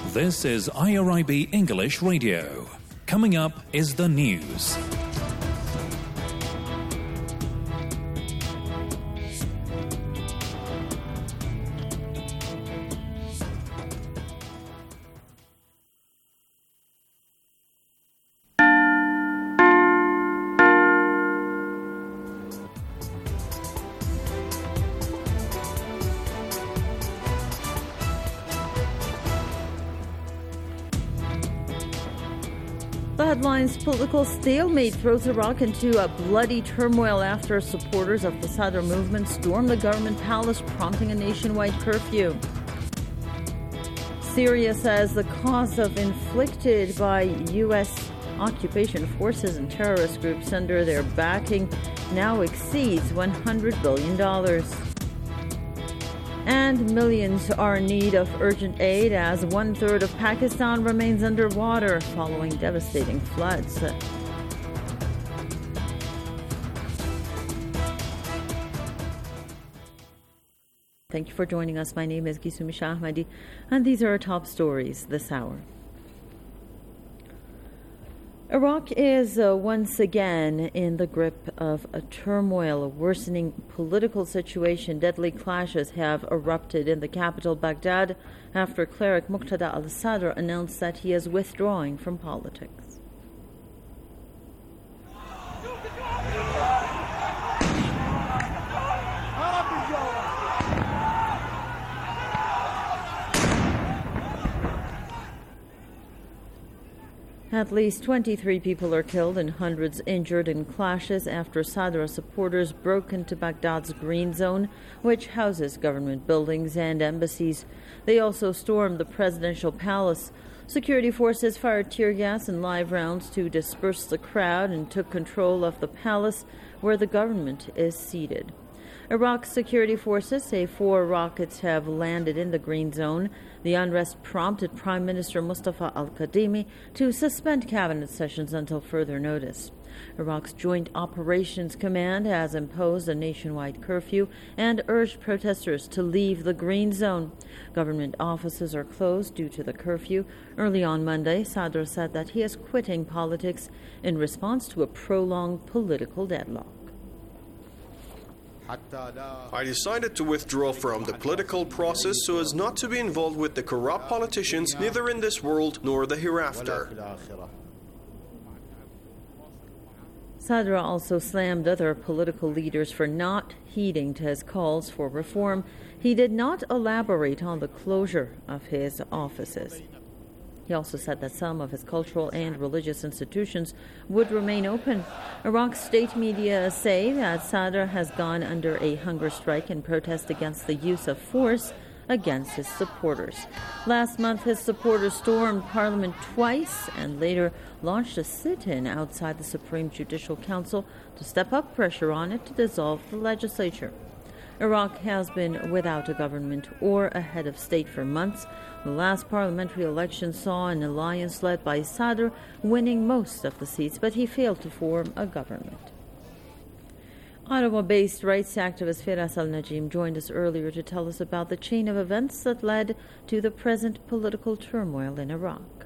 This is IRIB English Radio. Coming up is the news. The headlines: political stalemate throws Iraq into a bloody turmoil after supporters of the Sadr movement stormed the government palace, prompting a nationwide curfew. Syria says the cost of inflicted by U.S. occupation forces and terrorist groups under their backing now exceeds $100 billion. And millions are in need of urgent aid as 1/3 of Pakistan remains underwater following devastating floods. Thank you for joining us. My name is Gisumi Shah Ahmadi, and these are our top stories this hour. Iraq is once again in the grip of a turmoil, a worsening political situation. Deadly clashes have erupted in the capital, Baghdad, after cleric Muqtada al-Sadr announced that he is withdrawing from politics. At least 23 people are killed and hundreds injured in clashes after Sadr supporters broke into Baghdad's Green Zone, which houses government buildings and embassies. They also stormed the presidential palace. Security forces fired tear gas and live rounds to disperse the crowd and took control of the palace where the government is seated. Iraq's security forces say 4 rockets have landed in the Green Zone. The unrest prompted Prime Minister Mustafa al-Kadhimi to suspend cabinet sessions until further notice. Iraq's Joint Operations Command has imposed a nationwide curfew and urged protesters to leave the Green Zone. Government offices are closed due to the curfew. Early on Monday, Sadr said that he is quitting politics in response to a prolonged political deadlock. I decided to withdraw from the political process so as not to be involved with the corrupt politicians, neither in this world nor the hereafter. Sadr also slammed other political leaders for not heeding to his calls for reform. He did not elaborate on the closure of his offices. He also said that some of his cultural and religious institutions would remain open. Iraq's state media say that Sadr has gone under a hunger strike in protest against the use of force against his supporters. Last month, his supporters stormed parliament twice and later launched a sit-in outside the Supreme Judicial Council to step up pressure on it to dissolve the legislature. Iraq has been without a government or a head of state for months. The last parliamentary election saw an alliance led by Sadr winning most of the seats, but he failed to form a government. Ottawa-based rights activist Firas Al-Najim joined us earlier to tell us about the chain of events that led to the present political turmoil in Iraq.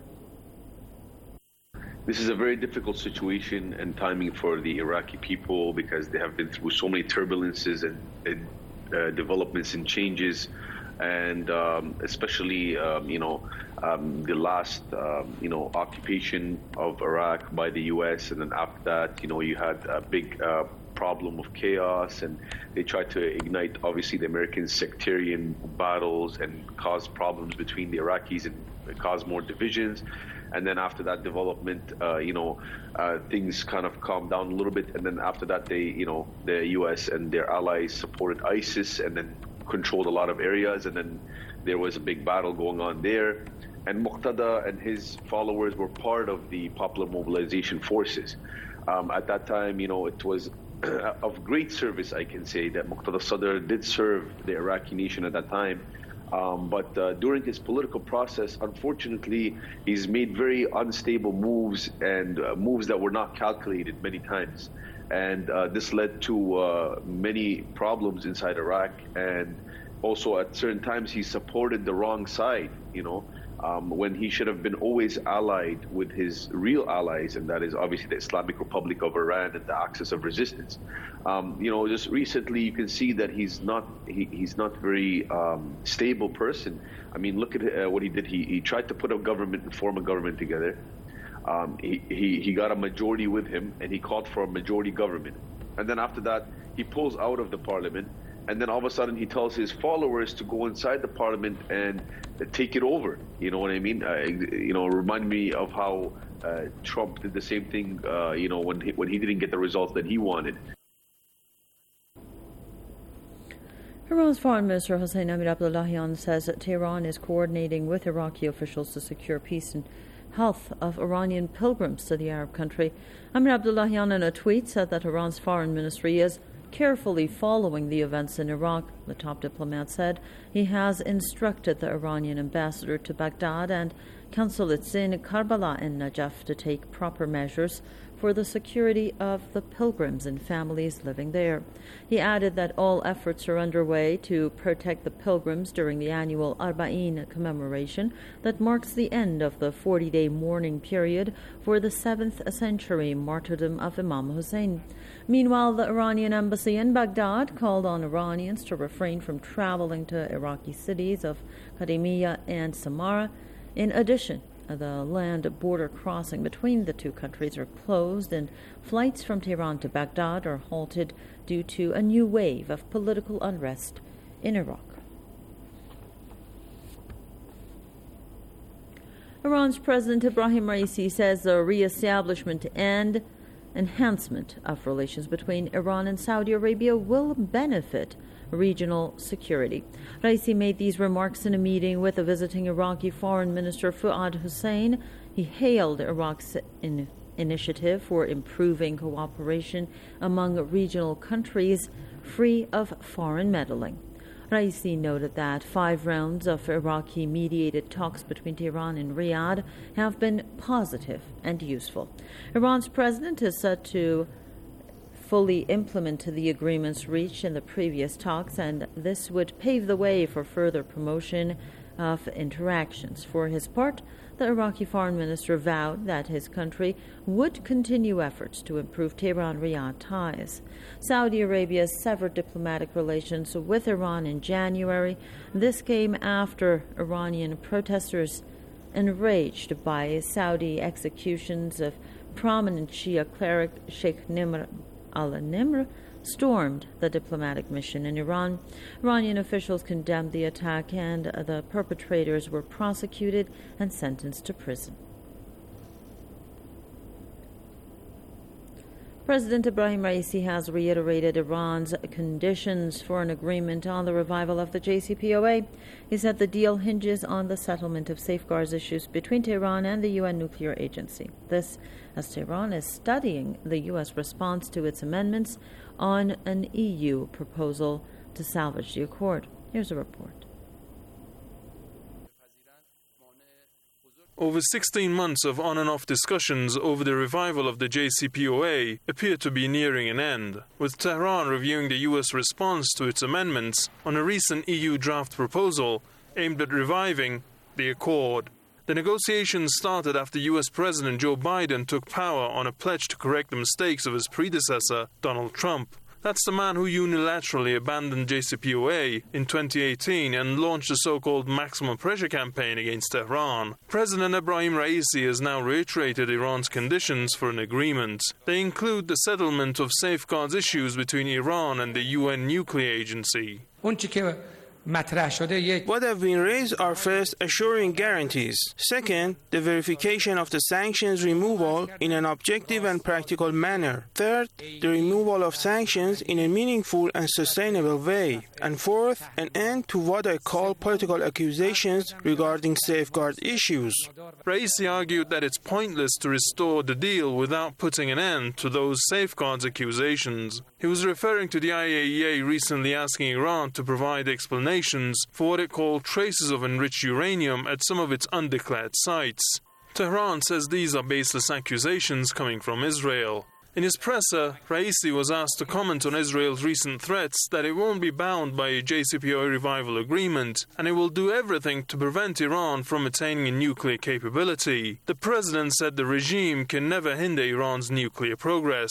This is a very difficult situation and timing for the Iraqi people because they have been through so many turbulences and developments and changes, and especially the last occupation of Iraq by the U.S. and then after that you had a big problem of chaos, and they tried to ignite obviously the American sectarian battles and cause problems between the Iraqis and cause more divisions. And then after that development, things kind of calmed down a little bit. And then after that, the U.S. and their allies supported ISIS and then controlled a lot of areas. And then there was a big battle going on there. And Muqtada and his followers were part of the Popular Mobilization Forces. At that time, it was of great service, I can say, that Muqtada Sadr did serve the Iraqi nation at that time. But during his political process, unfortunately, he's made very unstable moves and moves that were not calculated many times. And this led to many problems inside Iraq. And also at certain times, he supported the wrong side, when he should have been always allied with his real allies, and that is obviously the Islamic Republic of Iran and the Axis of Resistance. Just recently you can see that he's not very stable person. I mean, look at what he did. He tried to put a government and form a government together. He got a majority with him, and he called for a majority government. And then after that, he pulls out of the parliament, and then all of a sudden he tells his followers to go inside the parliament and take it over. You know what I mean? Remind me of how Trump did the same thing. When he didn't get the results that he wanted. Iran's Foreign Minister Hossein Amir-Abdollahian says that Tehran is coordinating with Iraqi officials to secure peace and health of Iranian pilgrims to the Arab country. Amir-Abdollahian in a tweet said that Iran's foreign ministry is carefully following the events in Iraq. The top diplomat said he has instructed the Iranian ambassador to Baghdad and consulates in Karbala and Najaf to take proper measures for the security of the pilgrims and families living there. He added that all efforts are underway to protect the pilgrims during the annual Arba'in commemoration that marks the end of the 40-day mourning period for the 7th century martyrdom of Imam Hussein. Meanwhile, the Iranian embassy in Baghdad called on Iranians to refrain from traveling to Iraqi cities of Qadimiyya and Samarra. In addition, the land border crossing between the two countries are closed, and flights from Tehran to Baghdad are halted due to a new wave of political unrest in Iraq. Iran's President Ebrahim Raisi says the re-establishment and enhancement of relations between Iran and Saudi Arabia will benefit regional security. Raisi made these remarks in a meeting with a visiting Iraqi Foreign Minister Fuad Hussein. He hailed Iraq's initiative for improving cooperation among regional countries free of foreign meddling. Raisi noted that 5 rounds of Iraqi-mediated talks between Tehran and Riyadh have been positive and useful. Iran's president is set to fully implement the agreements reached in the previous talks, and this would pave the way for further promotion of interactions. For his part, the Iraqi foreign minister vowed that his country would continue efforts to improve Tehran-Riyadh ties. Saudi Arabia severed diplomatic relations with Iran in January. This came after Iranian protesters, enraged by Saudi executions of prominent Shia cleric Sheikh Nimr al-Nimr, stormed the diplomatic mission in Iran. Iranian officials condemned the attack, and the perpetrators were prosecuted and sentenced to prison. President Ebrahim Raisi has reiterated Iran's conditions for an agreement on the revival of the JCPOA. He said the deal hinges on the settlement of safeguards issues between Tehran and the UN nuclear agency. This, as Tehran is studying the U.S. response to its amendments on an EU proposal to salvage the accord. Here's a report. Over 16 months of on and off discussions over the revival of the JCPOA appear to be nearing an end, with Tehran reviewing the U.S. response to its amendments on a recent EU draft proposal aimed at reviving the accord. The negotiations started after U.S. President Joe Biden took power on a pledge to correct the mistakes of his predecessor, Donald Trump. That's the man who unilaterally abandoned JCPOA in 2018 and launched the so-called maximum pressure campaign against Tehran. President Ebrahim Raisi has now reiterated Iran's conditions for an agreement. They include the settlement of safeguards issues between Iran and the UN nuclear agency. What have been raised are first, assuring guarantees. Second, the verification of the sanctions removal in an objective and practical manner. Third, the removal of sanctions in a meaningful and sustainable way. And fourth, an end to what I call political accusations regarding safeguard issues. Raisi argued that it's pointless to restore the deal without putting an end to those safeguards accusations. He was referring to the IAEA recently asking Iran to provide explanations for what it called traces of enriched uranium at some of its undeclared sites. Tehran says these are baseless accusations coming from Israel. In his presser, Raisi was asked to comment on Israel's recent threats that it won't be bound by a JCPOA revival agreement and it will do everything to prevent Iran from attaining a nuclear capability. The president said the regime can never hinder Iran's nuclear progress.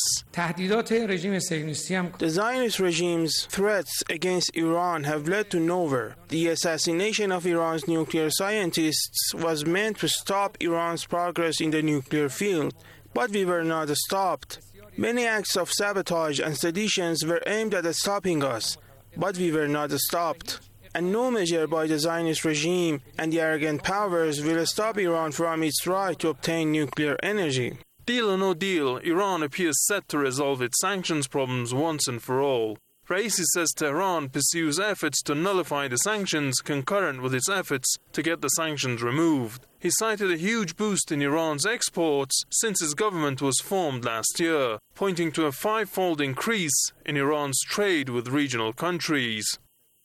The Zionist regime's threats against Iran have led to nowhere. The assassination of Iran's nuclear scientists was meant to stop Iran's progress in the nuclear field, but we were not stopped. Many acts of sabotage and seditions were aimed at stopping us, but we were not stopped. And no measure by the Zionist regime and the arrogant powers will stop Iran from its right to obtain nuclear energy. Deal or no deal, Iran appears set to resolve its sanctions problems once and for all. Raisi says Tehran pursues efforts to nullify the sanctions concurrent with its efforts to get the sanctions removed. He cited a huge boost in Iran's exports since its government was formed last year, pointing to a 5-fold increase in Iran's trade with regional countries.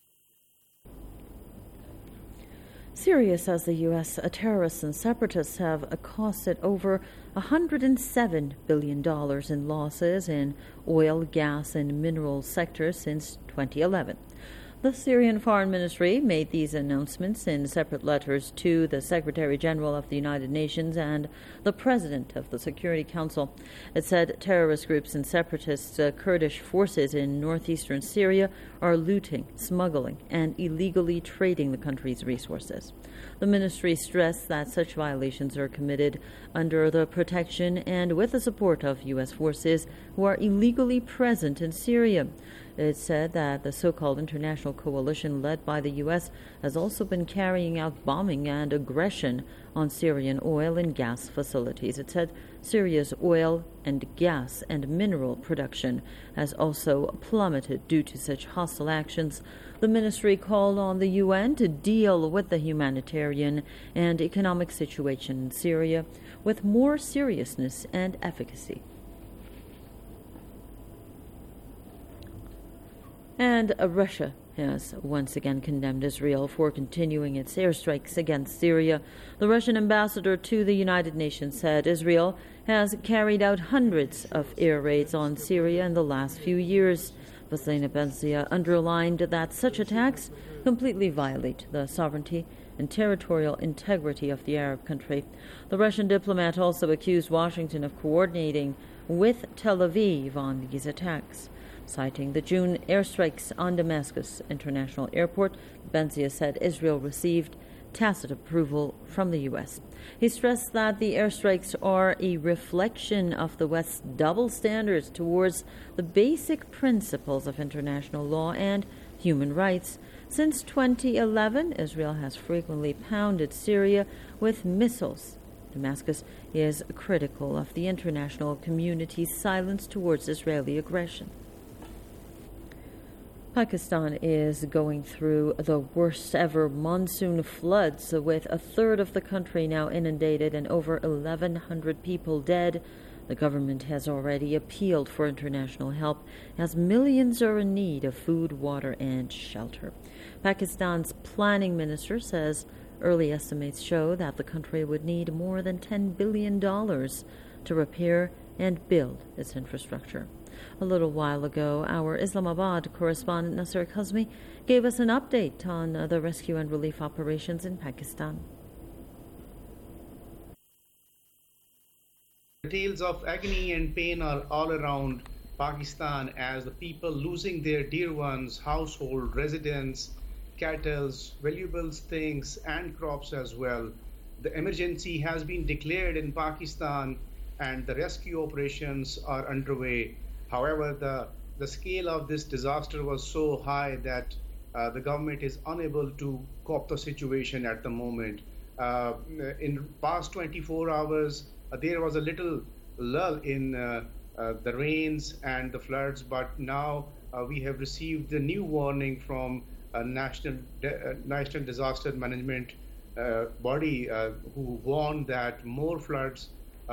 Syria says the U.S. terrorists and separatists have costed over $107 billion in losses in oil, gas, and mineral sectors since 2011. The Syrian Foreign Ministry made these announcements in separate letters to the Secretary General of the United Nations and the President of the Security Council. It said terrorist groups and separatist Kurdish forces in northeastern Syria are looting, smuggling, and illegally trading the country's resources. The ministry stressed that such violations are committed under the protection and with the support of U.S. forces who are illegally present in Syria. It said that the so-called international coalition led by the U.S. has also been carrying out bombing and aggression on Syrian oil and gas facilities. It said Syria's oil and gas and mineral production has also plummeted due to such hostile actions. The ministry called on the UN to deal with the humanitarian and economic situation in Syria with more seriousness and efficacy. And Russia has once again condemned Israel for continuing its airstrikes against Syria. The Russian ambassador to the United Nations said Israel has carried out hundreds of air raids on Syria in the last few years. Vasilina Benzia underlined that such attacks completely violate the sovereignty and territorial integrity of the Arab country. The Russian diplomat also accused Washington of coordinating with Tel Aviv on these attacks. Citing the June airstrikes on Damascus International Airport, Benzia said Israel received tacit approval from the U.S. He stressed that the airstrikes are a reflection of the West's double standards towards the basic principles of international law and human rights. Since 2011, Israel has frequently pounded Syria with missiles. Damascus is critical of the international community's silence towards Israeli aggression. Pakistan is going through the worst ever monsoon floods, with a third of the country now inundated and over 1,100 people dead. The government has already appealed for international help as millions are in need of food, water, and shelter. Pakistan's planning minister says early estimates show that the country would need more than $10 billion to repair and build its infrastructure. A little while ago, our Islamabad correspondent Nasser Kazmi gave us an update on the rescue and relief operations in Pakistan. Tales of agony and pain are all around Pakistan as the people losing their dear ones, household, residence, cattle, valuable things, and crops as well. The emergency has been declared in Pakistan and the rescue operations are underway. However, the scale of this disaster was so high that the government is unable to cope the situation at the moment. In past 24 hours, there was a little lull in the rains and the floods, but now we have received a new warning from a national disaster management body who warned that more floods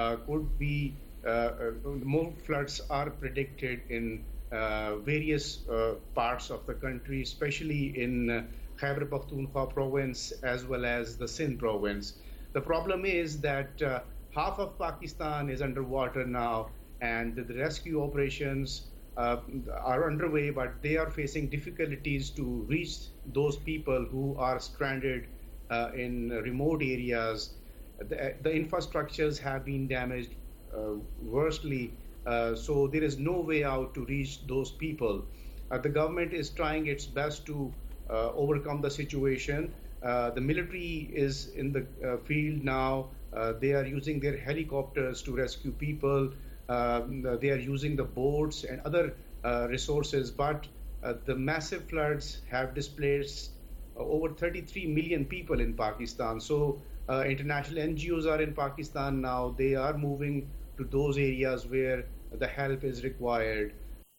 more floods are predicted in various parts of the country, especially in Khyber Pakhtunkhwa province as well as the Sindh province. The problem is that half of Pakistan is underwater now, and the rescue operations are underway, but they are facing difficulties to reach those people who are stranded in remote areas. The infrastructures have been damaged worstly, so there is no way out to reach those people. The government is trying its best to overcome the situation. The military is in the field now. They are using their helicopters to rescue people. They are using the boats and other resources, but the massive floods have displaced over 33 million people in Pakistan. So international NGOs are in Pakistan now. They are moving to those areas where the help is required.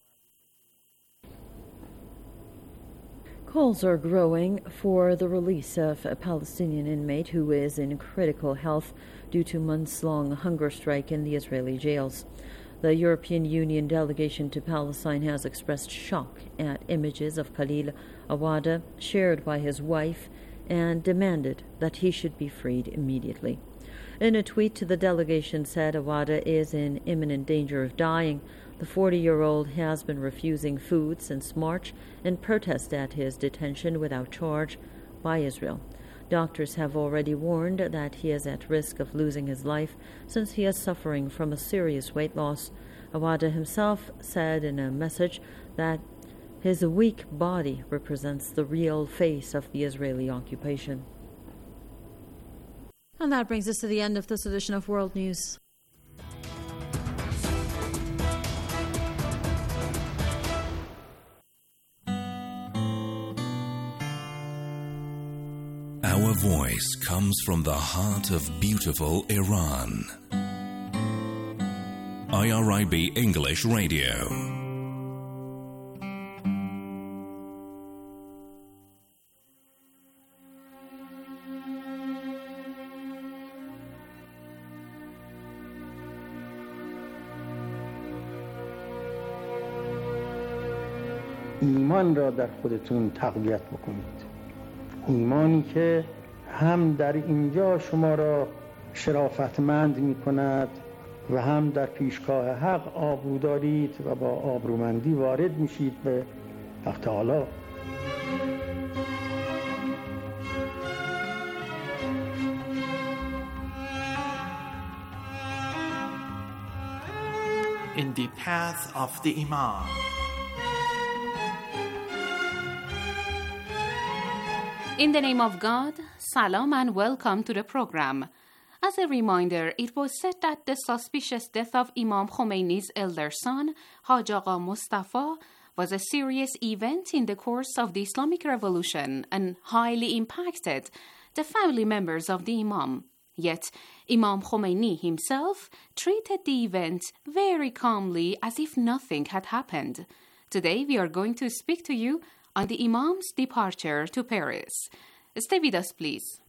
Calls are growing for the release of a Palestinian inmate who is in critical health due to months-long hunger strike in the Israeli jails. The European Union delegation to Palestine has expressed shock at images of Khalil Awada shared by his wife and demanded that he should be freed immediately. In a tweet, the delegation said Awada is in imminent danger of dying. The 40-year-old has been refusing food since March in protest at his detention without charge by Israel. Doctors have already warned that he is at risk of losing his life since he is suffering from a serious weight loss. Awada himself said in a message that his weak body represents the real face of the Israeli occupation. And that brings us to the end of this edition of World News. Our voice comes from the heart of beautiful Iran. IRIB English Radio. ایمان را در خودتون تقویت بکنید. ایمانی که هم در اینجا شما را شرافتمند می کند و هم در پیشگاه حق آبرو دارید و با آبرومندی وارد میشید به حق تعالی. In the path of the Imam. In the name of God, salam and welcome to the program. As a reminder, it was said that the suspicious death of Imam Khomeini's elder son, Haj Agha Mustafa, was a serious event in the course of the Islamic Revolution and highly impacted the family members of the Imam. Yet, Imam Khomeini himself treated the event very calmly as if nothing had happened. Today, we are going to speak to you on the Imam's departure to Paris. Stay with us, please.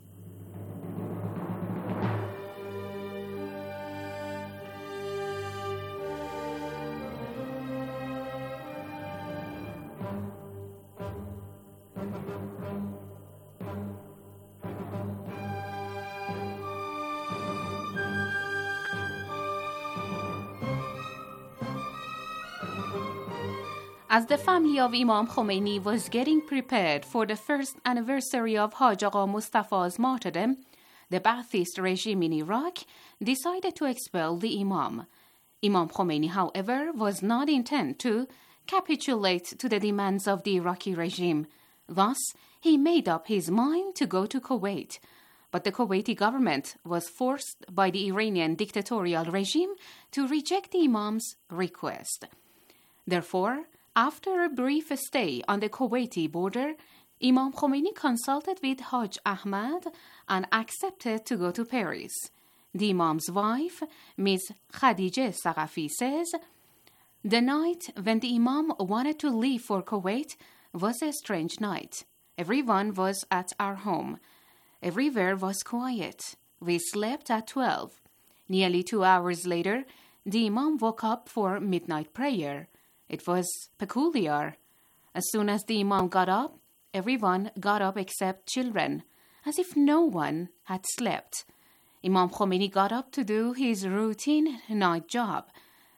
As the family of Imam Khomeini was getting prepared for the first anniversary of Haj Agha Mustafa's martyrdom, the Ba'athist regime in Iraq decided to expel the Imam. Imam Khomeini, however, was not intent to capitulate to the demands of the Iraqi regime. Thus, he made up his mind to go to Kuwait. But the Kuwaiti government was forced by the Iranian dictatorial regime to reject the Imam's request. Therefore, after a brief stay on the Kuwaiti border, Imam Khomeini consulted with Haj Ahmad and accepted to go to Paris. The Imam's wife, Ms. Khadijeh Saqafi, says, "The night when the Imam wanted to leave for Kuwait was a strange night. Everyone was at our home. Everywhere was quiet. We slept at 12. Nearly 2 hours later, the Imam woke up for midnight prayer. It was peculiar. As soon as the Imam got up, everyone got up except children, as if no one had slept. Imam Khomeini got up to do his routine night job.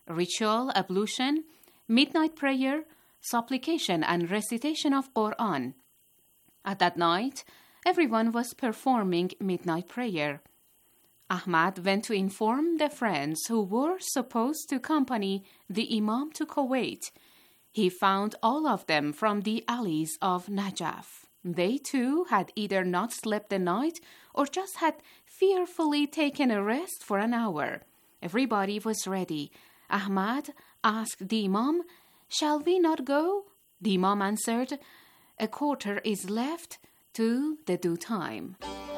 ritual, ablution, midnight prayer, supplication and recitation of Quran. At that night, everyone was performing midnight prayer. Ahmad went to inform the friends who were supposed to accompany the Imam to Kuwait. He found all of them from the alleys of Najaf. They too had either not slept the night or just had fearfully taken a rest for an hour. Everybody was ready. Ahmad asked the Imam, "Shall we not go?" The Imam answered, "A quarter is left to the due time."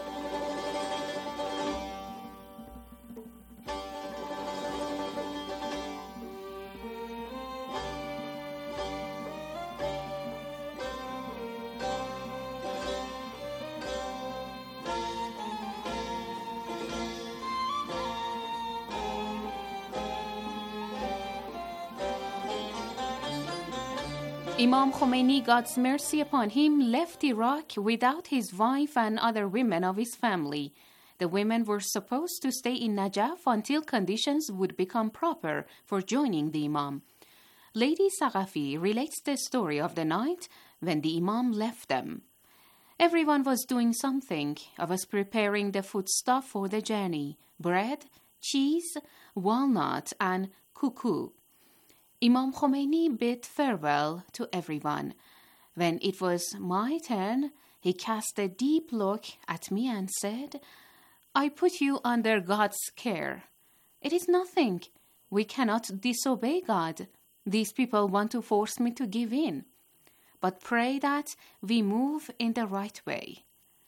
Imam Khomeini, God's mercy upon him, left Iraq without his wife and other women of his family. The women were supposed to stay in Najaf until conditions would become proper for joining the Imam. Lady Saqafi relates the story of the night when the Imam left them. Everyone was doing something. I was preparing the foodstuff for the journey: bread, cheese, walnut, and cuckoo. Imam Khomeini bid farewell to everyone. When it was my turn, he cast a deep look at me and said, "I put you under God's care. It is nothing. We cannot disobey God. These people want to force me to give in. But pray that we move in the right way."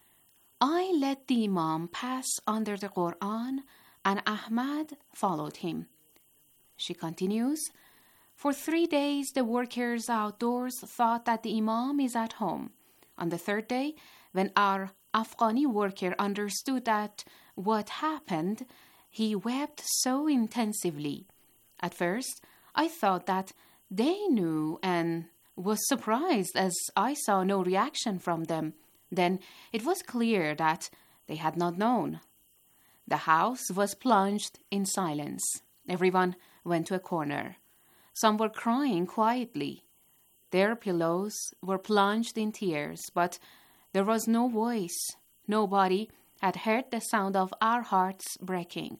I let the Imam pass under the Quran, and Ahmad followed him. She continues, "For 3 days, the workers outdoors thought that the Imam is at home. On the third day, when our Afghani worker understood that what happened, he wept so intensively. At first, I thought that they knew and was surprised as I saw no reaction from them. Then it was clear that they had not known. The house was plunged in silence. Everyone went to a corner. Some were crying quietly. Their pillows were plunged in tears, but there was no voice. Nobody had heard the sound of our hearts breaking.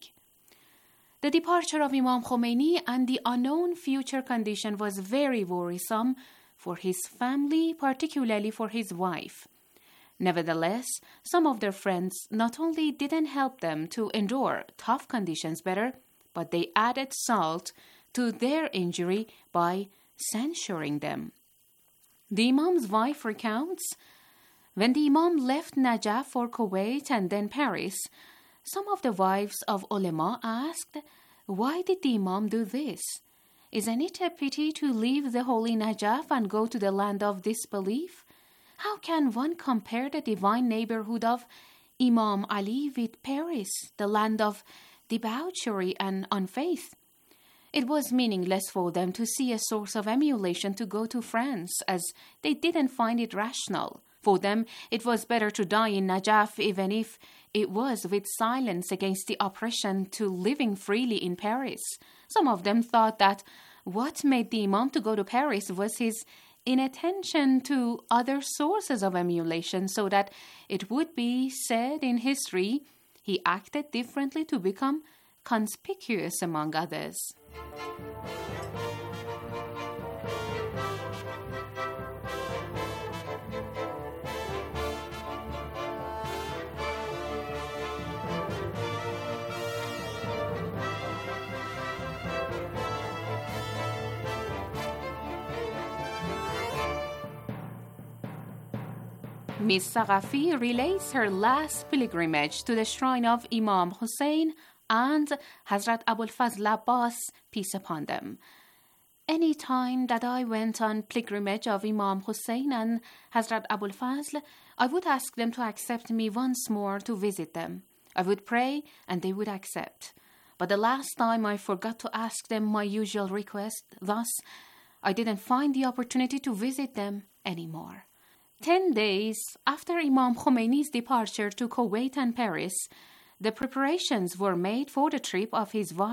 The departure of Imam Khomeini and the unknown future condition was very worrisome for his family, particularly for his wife. Nevertheless, some of their friends not only didn't help them to endure tough conditions better, but they added salt to their injury by censuring them. The Imam's wife recounts, "When the Imam left Najaf for Kuwait and then Paris, some of the wives of ulema asked, 'Why did the Imam do this? Isn't it a pity to leave the holy Najaf and go to the land of disbelief? How can one compare the divine neighborhood of Imam Ali with Paris, the land of debauchery and unfaith?' It was meaningless for them to see a source of emulation to go to France, as they didn't find it rational. For them, it was better to die in Najaf, even if it was with silence against the oppression, to living freely in Paris. Some of them thought that what made the Imam to go to Paris was his inattention to other sources of emulation, so that it would be said in history he acted differently to become conspicuous among others." Miss Saqafi relates her last pilgrimage to the shrine of Imam Hussein and Hazrat Abul Fazl Abbas, peace upon them. "Any time that I went on pilgrimage of Imam Hussein and Hazrat Abul Fazl, I would ask them to accept me once more to visit them. I would pray and they would accept. But the last time I forgot to ask them my usual request, thus I didn't find the opportunity to visit them anymore." 10 days after Imam Khomeini's departure to Kuwait and Paris, the preparations were made for the trip of his wife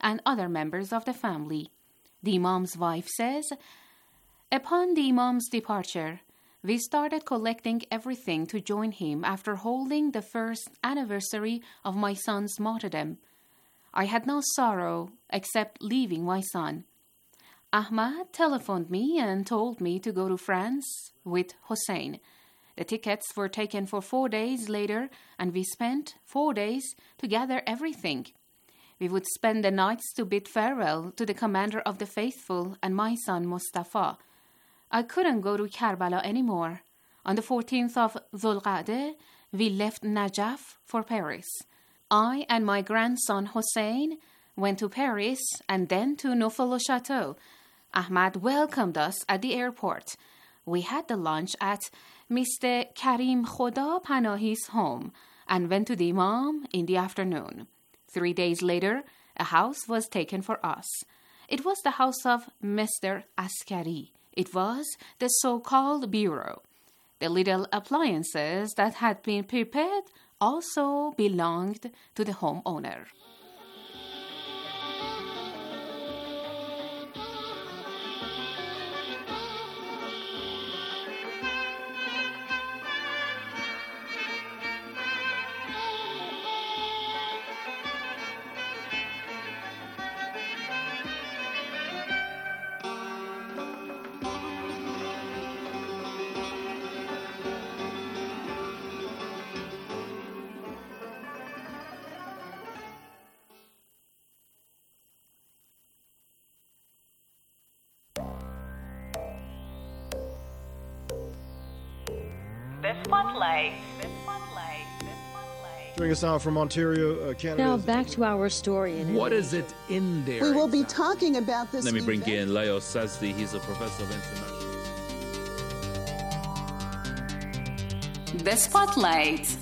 and other members of the family. The Imam's wife says, "Upon the Imam's departure, we started collecting everything to join him after holding the first anniversary of my son's martyrdom. I had no sorrow except leaving my son. Ahmad telephoned me and told me to go to France with Hossein. The tickets were taken for 4 days later, and we spent 4 days to gather everything. We would spend the nights to bid farewell to the commander of the faithful and my son Mustafa. I couldn't go to Karbala anymore. On the 14th of Dhul-Qa'dah, we left Najaf for Paris. I and my grandson Hossein went to Paris and then to Neufchâteau. Ahmad welcomed us at the airport. We had the lunch at Mr. Karim Khoda Panahi's home and went to the Imam in the afternoon. 3 days later, a house was taken for us. It was the house of Mr. Askari. It was the so-called bureau. The little appliances that had been prepared also belonged to the homeowner." Joining us now from Ontario, Canada. Now back to our story. What is it in there? We will be talking about this. Let me bring in Leo Sazdi. He's a professor of international. The Spotlight.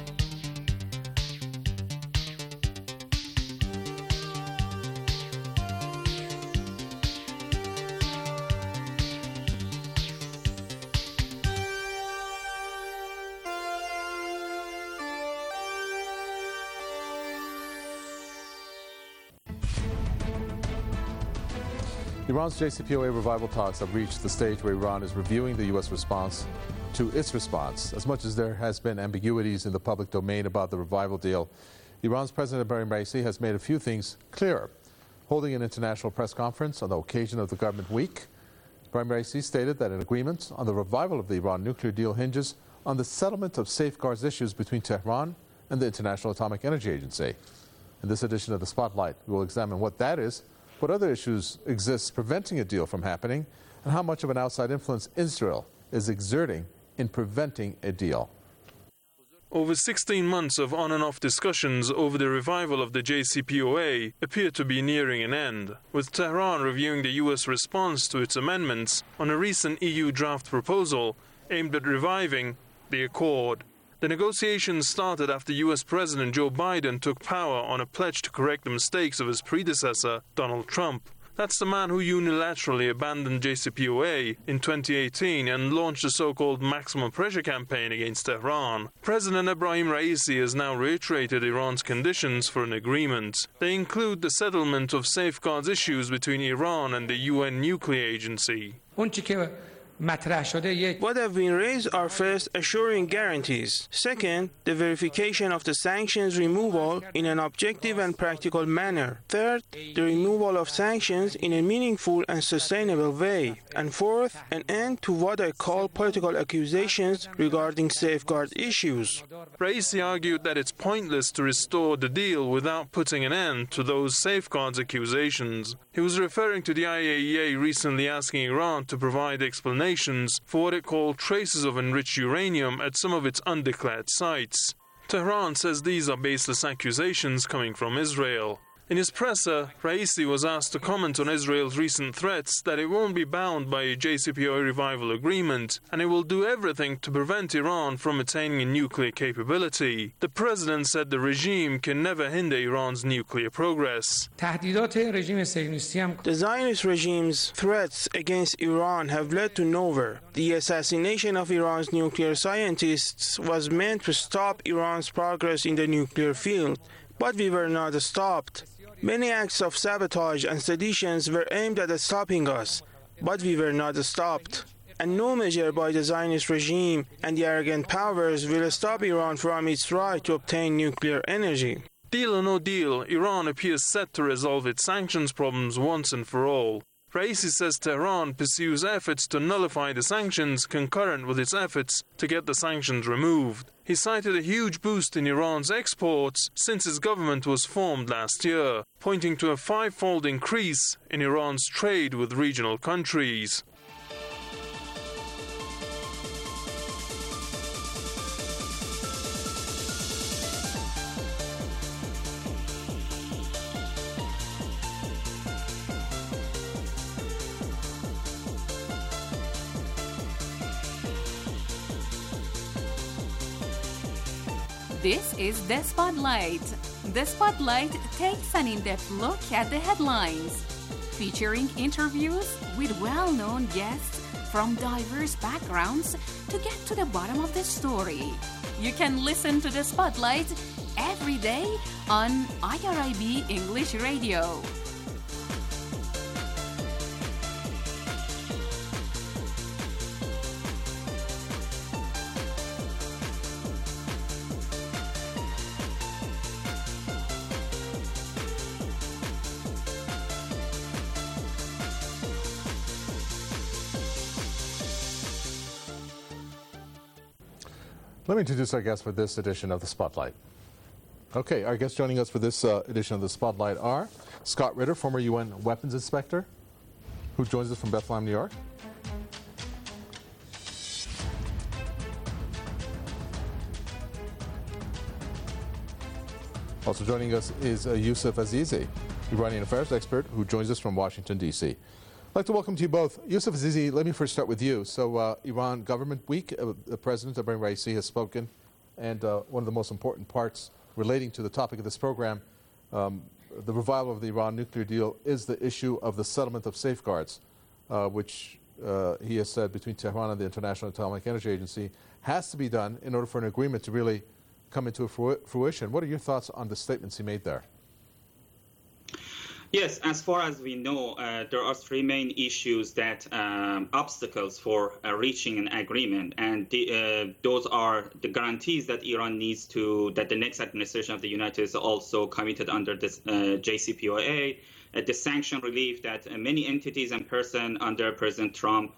Iran's JCPOA revival talks have reached the stage where Iran is reviewing the U.S. response to its response. As much as there has been ambiguities in the public domain about the revival deal, Iran's President Ebrahim Raisi has made a few things clearer. Holding an international press conference on the occasion of the government week, Ebrahim Raisi stated that an agreement on the revival of the Iran nuclear deal hinges on the settlement of safeguards issues between Tehran and the International Atomic Energy Agency. In this edition of The Spotlight, we will examine what that is, what other issues exist preventing a deal from happening, and how much of an outside influence Israel is exerting in preventing a deal. Over 16 months of on and off discussions over the revival of the JCPOA appear to be nearing an end, with Tehran reviewing the U.S. response to its amendments on a recent EU draft proposal aimed at reviving the accord. The negotiations started after U.S. President Joe Biden took power on a pledge to correct the mistakes of his predecessor, Donald Trump. That's the man who unilaterally abandoned JCPOA in 2018 and launched the so-called maximum pressure campaign against Tehran. President Ebrahim Raisi has now reiterated Iran's conditions for an agreement. They include the settlement of safeguards issues between Iran and the UN nuclear agency. What have been raised are first, assuring guarantees. Second, the verification of the sanctions removal in an objective and practical manner. Third, the removal of sanctions in a meaningful and sustainable way. And fourth, an end to what I call political accusations regarding safeguard issues. Raisi argued that it's pointless to restore the deal without putting an end to those safeguards accusations. He was referring to the IAEA recently asking Iran to provide explanations for what it called traces of enriched uranium at some of its undeclared sites. Tehran says these are baseless accusations coming from Israel. In his presser, Raisi was asked to comment on Israel's recent threats that it won't be bound by a JCPOA revival agreement, and it will do everything to prevent Iran from attaining a nuclear capability. The president said the regime can never hinder Iran's nuclear progress. The Zionist regime's threats against Iran have led to nowhere. The assassination of Iran's nuclear scientists was meant to stop Iran's progress in the nuclear field, but we were not stopped. Many acts of sabotage and seditions were aimed at stopping us, but we were not stopped. And no measure by the Zionist regime and the arrogant powers will stop Iran from its right to obtain nuclear energy. Deal or no deal, Iran appears set to resolve its sanctions problems once and for all. Raisi says Tehran pursues efforts to nullify the sanctions concurrent with its efforts to get the sanctions removed. He cited a huge boost in Iran's exports since its government was formed last year, pointing to a 5-fold increase in Iran's trade with regional countries. This is The Spotlight. The Spotlight takes an in-depth look at the headlines, featuring interviews with well-known guests from diverse backgrounds to get to the bottom of the story. You can listen to The Spotlight every day on IRIB English Radio. Let me introduce our guests for this edition of the Spotlight. Okay, our guests joining us for this edition of the Spotlight are Scott Ritter, former UN weapons inspector, who joins us from Bethlehem, New York. Also joining us is Yusuf Azizi, Iranian affairs expert, who joins us from Washington, D.C. I'd like to welcome to you both. Yusuf Azizi, let me first start with you. So Iran Government Week, the President Ibrahim Raisi has spoken, and one of the most important parts relating to the topic of this program, the revival of the Iran nuclear deal, is the issue of the settlement of safeguards, which he has said between Tehran and the International Atomic Energy Agency has to be done in order for an agreement to really come into fruition. What are your thoughts on the statements he made there? Yes, as far as we know, there are three main issues that obstacles for reaching an agreement, and those are the guarantees that Iran needs to, that the next administration of the United States also committed under this JCPOA, the sanction relief that many entities and persons under President Trump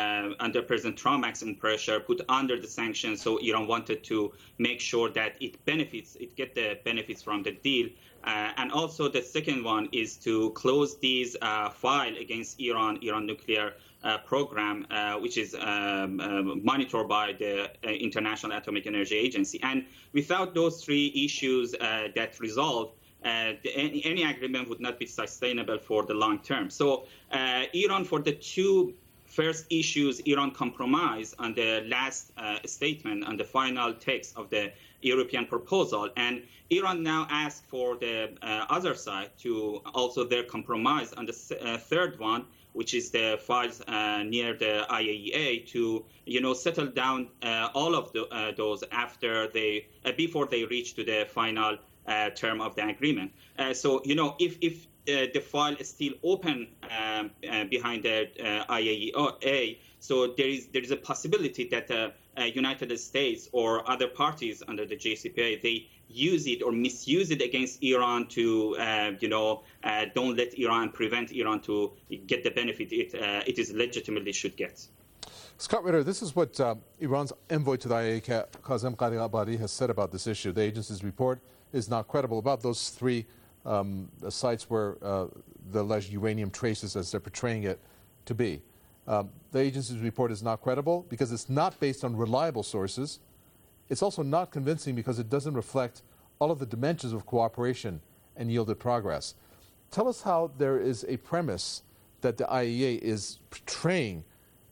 maximum pressure put under the sanctions. So Iran wanted to make sure that it get the benefits from the deal. And also the second one is to close these file against Iran nuclear program, which is monitored by the International Atomic Energy Agency. And without those three issues that resolve, any agreement would not be sustainable for the long term. So Iran, for the two first issues, Iran compromised on the last statement, on the final text of the European proposal. And Iran now asks for the other side to also their compromise on the third one, which is the files near the IAEA, to settle down all of those after before they reach to the final term of the agreement. So if the file is still open behind the IAEA, so there is a possibility that the United States or other parties under the JCPOA, they use it or misuse it against Iran to, don't let Iran, prevent Iran to get the benefit it is legitimately should get. Scott Ritter, this is what Iran's envoy to the IAEA, Kazem Gharibabadi, has said about this issue. The agency's report is not credible about those three sites where the alleged uranium traces, as they're portraying it to be. The agency's report is not credible because it's not based on reliable sources. It's also not convincing because it doesn't reflect all of the dimensions of cooperation and yielded progress. Tell us how there is a premise that the IAEA is portraying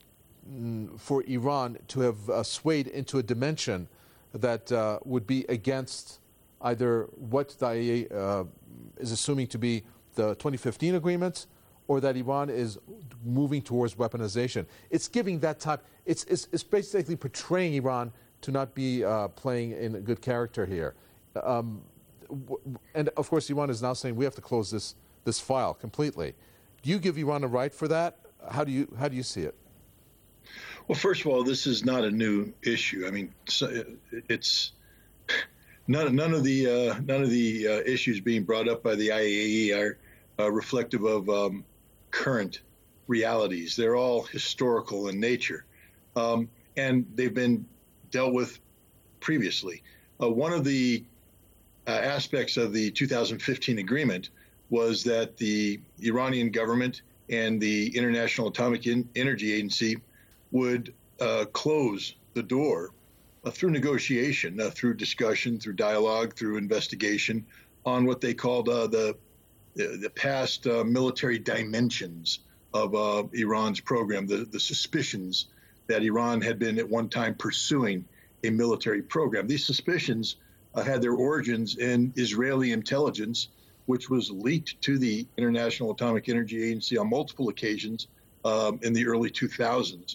for Iran to have swayed into a dimension that would be against either what the IAEA is assuming to be the 2015 agreement, or that Iran is moving towards weaponization. It's giving that type, it's basically portraying Iran to not be playing in a good character here. and of course, Iran is now saying we have to close this file completely. Do you give Iran a right for that? How do you see it? Well, first of all, this is not a new issue. I mean, it's none of the issues being brought up by the IAEA are reflective of current realities. They're all historical in nature, and they've been dealt with previously. One of the aspects of the 2015 agreement was that the Iranian government and the International Atomic Energy Agency would close the door through negotiation, through discussion, through dialogue, through investigation on what they called the past military dimensions of Iran's program, the suspicions that Iran had been at one time pursuing a military program. These suspicions had their origins in Israeli intelligence, which was leaked to the International Atomic Energy Agency on multiple occasions in the early 2000s.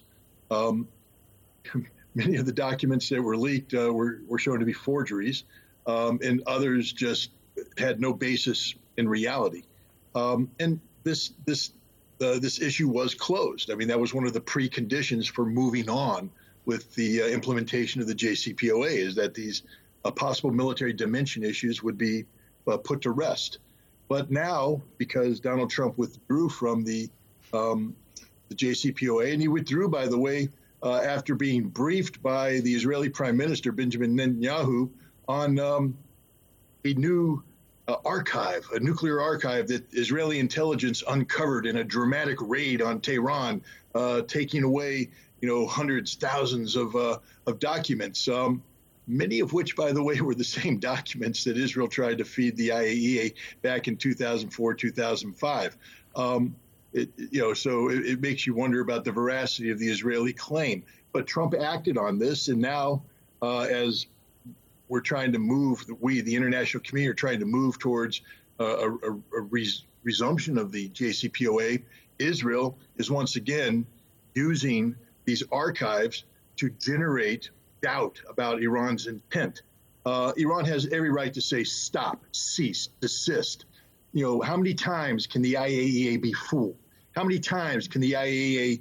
Many of the documents that were leaked were shown to be forgeries, and others just had no basis in reality. And this issue was closed. I mean, that was one of the preconditions for moving on with the implementation of the JCPOA, is that these possible military dimension issues would be put to rest. But now, because Donald Trump withdrew from the JCPOA, and he withdrew, by the way, after being briefed by the Israeli Prime Minister, Benjamin Netanyahu, on a new archive, a nuclear archive that Israeli intelligence uncovered in a dramatic raid on Tehran, taking away, hundreds, thousands of documents, many of which, by the way, were the same documents that Israel tried to feed the IAEA back in 2004, 2005. So it makes you wonder about the veracity of the Israeli claim. But Trump acted on this, and now, as we're trying to move, the international community are trying to move towards a resumption of the JCPOA, Israel is once again using these archives to generate doubt about Iran's intent. Iran has every right to say stop, cease, desist. How many times can the IAEA be fooled? How many times can the IAEA,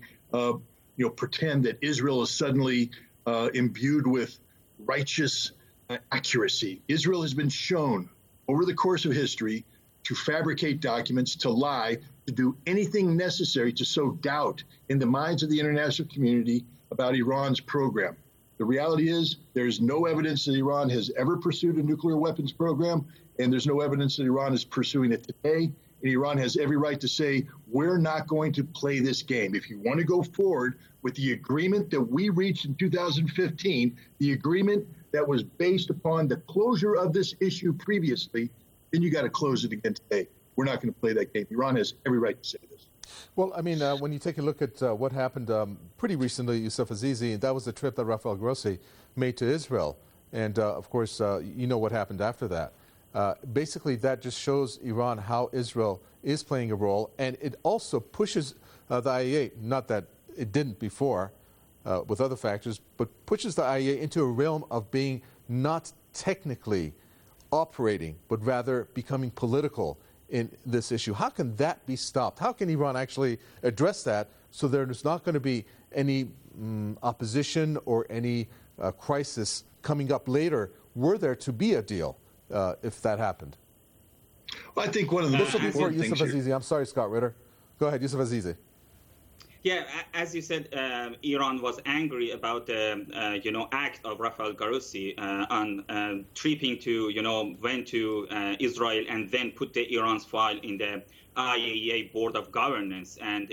pretend that Israel is suddenly imbued with righteous accuracy? Israel has been shown over the course of history to fabricate documents, to lie, to do anything necessary to sow doubt in the minds of the international community about Iran's program. The reality is there's no evidence that Iran has ever pursued a nuclear weapons program, and there's no evidence that Iran is pursuing it today. And Iran has every right to say, we're not going to play this game. If you want to go forward with the agreement that we reached in 2015, the agreement that was based upon the closure of this issue previously, then you got to close it again today. We're not going to play that game. Iran has every right to say this. Well, I mean, when you take a look at what happened pretty recently, Youssef Azizi, that was the trip that Rafael Grossi made to Israel. And, of course, you know what happened after that. Basically, that just shows Iran how Israel is playing a role, and it also pushes the IAEA, not that it didn't before with other factors, but pushes the IAEA into a realm of being not technically operating, but rather becoming political in this issue. How can that be stopped? How can Iran actually address that so there's not going to be any opposition or any crisis coming up later were there to be a deal? If that happened. Well, I think one of the most important things Youssef Azizi. I'm sorry, Scott Ritter. Go ahead, Youssef Azizi. Yeah, as you said, Iran was angry about the act of Rafael Grossi on tripping to went to Israel and then put the Iran's file in the IAEA Board of Governance and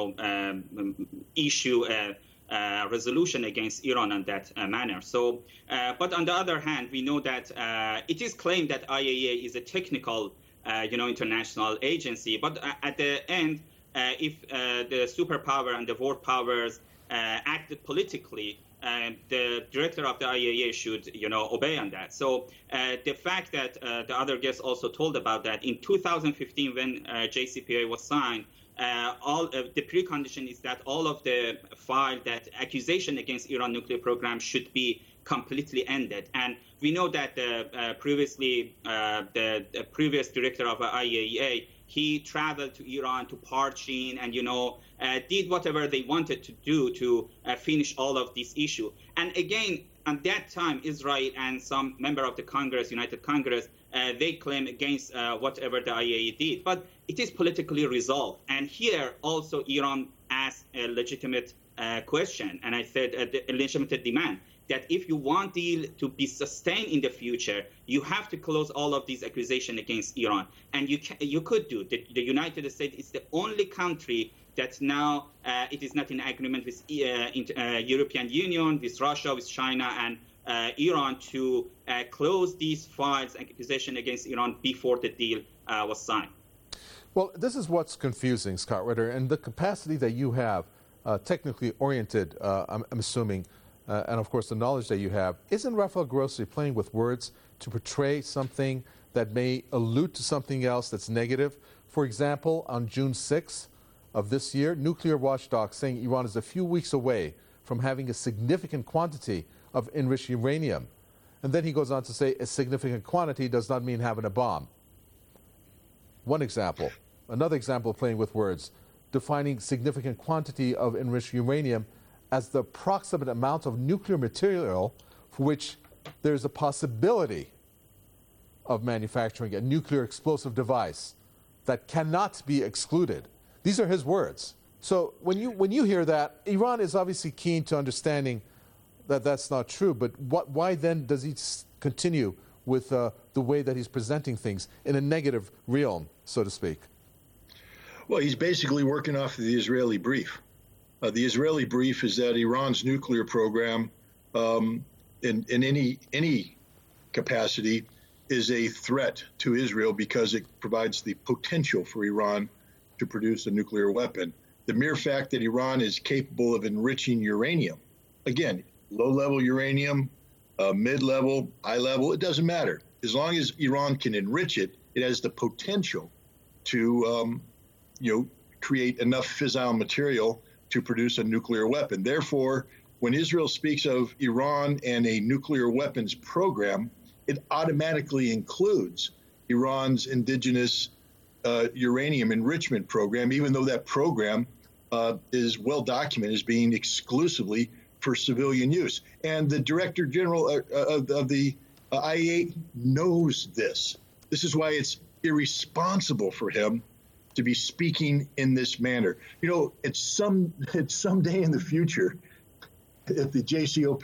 issue a resolution against Iran in that manner. So, but on the other hand, we know that it is claimed that IAEA is a technical, international agency. But at the end, if the superpower and the world powers acted politically, the director of the IAEA should, obey on that. So the fact that the other guests also told about that in 2015, when JCPOA was signed, the precondition is that all of the that accusation against Iran nuclear program should be completely ended. And we know that the previous director of IAEA, he traveled to Iran, to Parchin, and, did whatever they wanted to do to finish all of this issue. And again, at that time, Israel and some member of the Congress, United Congress, they claim against whatever the IAEA did. But it is politically resolved. And here also Iran asked a legitimate question, and I said a legitimate demand, that if you want deal to be sustained in the future, you have to close all of these accusations against Iran. And you could do. The United States is the only country that now it is not in agreement with European Union, with Russia, with China, and Iran to close these files and accusations against Iran before the deal was signed. Well, this is what's confusing, Scott Ritter, and the capacity that you have, technically oriented, I'm assuming, and of course the knowledge that you have. Isn't Rafael Grossi playing with words to portray something that may allude to something else that's negative? For example, on June 6th of this year, Nuclear Watchdog saying Iran is a few weeks away from having a significant quantity of enriched uranium. And then he goes on to say a significant quantity does not mean having a bomb. One example. Another example of playing with words, defining significant quantity of enriched uranium as the approximate amount of nuclear material for which there's a possibility of manufacturing a nuclear explosive device that cannot be excluded. These are his words. So when you hear that, Iran is obviously keen to understanding that that's not true, but why then does he continue with the way that he's presenting things in a negative realm, so to speak? Well, he's basically working off of the Israeli brief. The Israeli brief is that Iran's nuclear program, in any capacity, is a threat to Israel because it provides the potential for Iran to produce a nuclear weapon. The mere fact that Iran is capable of enriching uranium, again, low-level uranium, mid-level, high-level, it doesn't matter. As long as Iran can enrich it, it has the potential to, create enough fissile material to produce a nuclear weapon. Therefore, when Israel speaks of Iran and a nuclear weapons program, it automatically includes Iran's indigenous uranium enrichment program, even though that program is well documented as being exclusively for civilian use. And the Director General of the IAEA knows this. This is why it's irresponsible for him to be speaking in this manner. It's someday in the future, if the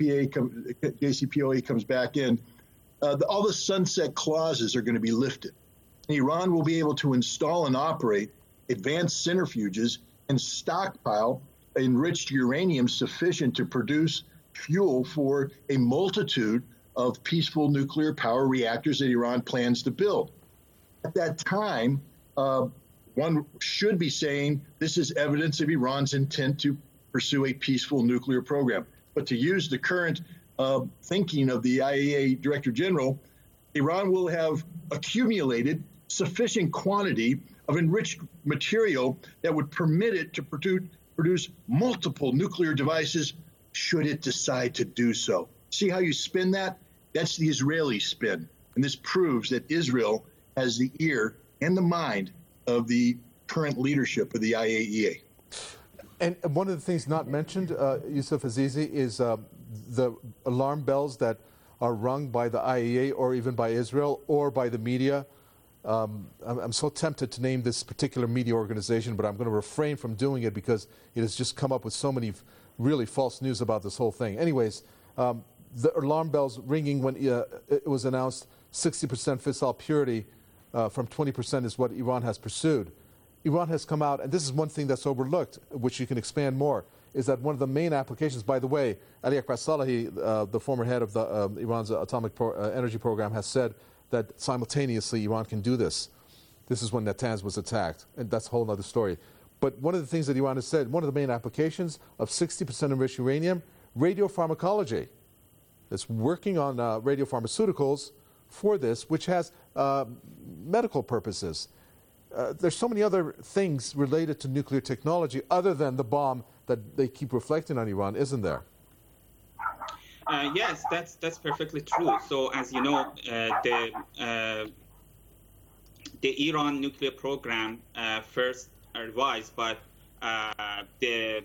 JCPOA comes back in, all the sunset clauses are going to be lifted. Iran will be able to install and operate advanced centrifuges and stockpile enriched uranium sufficient to produce fuel for a multitude of peaceful nuclear power reactors that Iran plans to build. At that time, one should be saying this is evidence of Iran's intent to pursue a peaceful nuclear program. But to use the current thinking of the IAEA Director General, Iran will have accumulated sufficient quantity of enriched material that would permit it to produce multiple nuclear devices should it decide to do so. See how you spin that? That's the Israeli spin. And this proves that Israel has the ear and the mind of the current leadership of the IAEA. And one of the things not mentioned, Yusuf Azizi, is the alarm bells that are rung by the IAEA or even by Israel or by the media. I'm so tempted to name this particular media organization, but I'm going to refrain from doing it because it has just come up with so many really false news about this whole thing. Anyways, the alarm bells ringing when it was announced 60% fissile purity from 20% is what Iran has pursued. Iran has come out, and this is one thing that's overlooked, which you can expand more, is that one of the main applications, by the way, Ali Akbar Salehi, the former head of Iran's atomic energy program, has said that simultaneously Iran can do this. This is when Natanz was attacked, and that's a whole other story. But one of the things that Iran has said, one of the main applications of 60% enriched uranium, radiopharmacology. It's working on radiopharmaceuticals for this, which has medical purposes. there's so many other things related to nuclear technology other than the bomb that they keep reflecting on Iran, isn't there? Yes, that's perfectly true. So, as you know, the Iran nuclear program first revised, but the